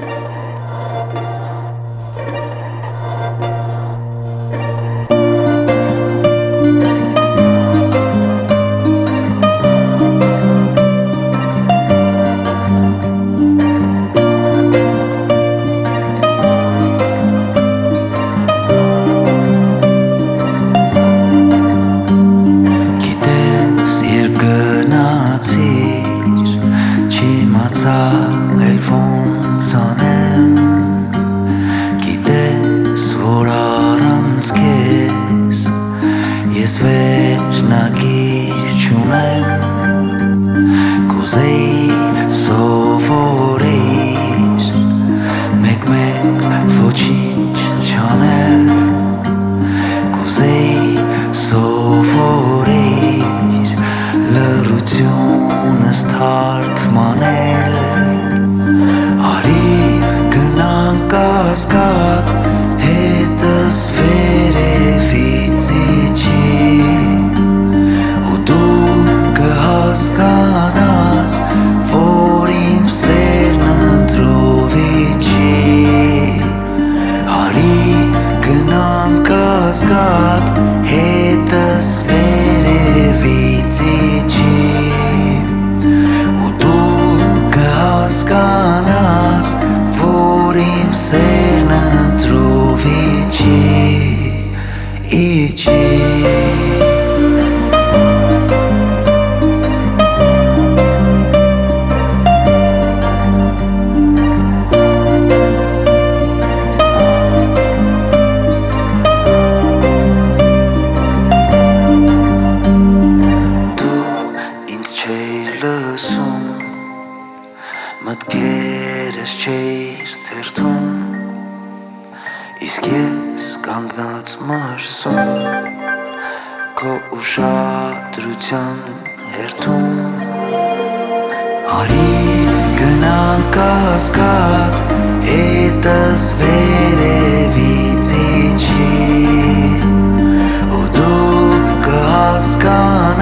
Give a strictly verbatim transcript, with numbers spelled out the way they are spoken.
Էլ ոնց անեմ, գիտես, որ առանց քեզ ես վերնագիր չունեմ, կուզեի սովորեիր մեկ-մեկ ոչինչ չանել, կուզեի սովորեիր լռությունս թարգմանել, կասկադ հետս վերևից իջի ու դու կհասկանաս, որ իմ սերն ընտրովի չի, արի գնանք կասկադ հետս վերևից իջի ու դու կհասկանաս, որ իմ սերն ընտրովի չի, իջի Դու ինձ չէիր լսում, մտքերս չէիր թերթում, իսկ ես կանգնած մարսում քո ուշադրության հերթում, արի գնանք կասկադ հետս վերևից իջի ու դու կհասկանաս,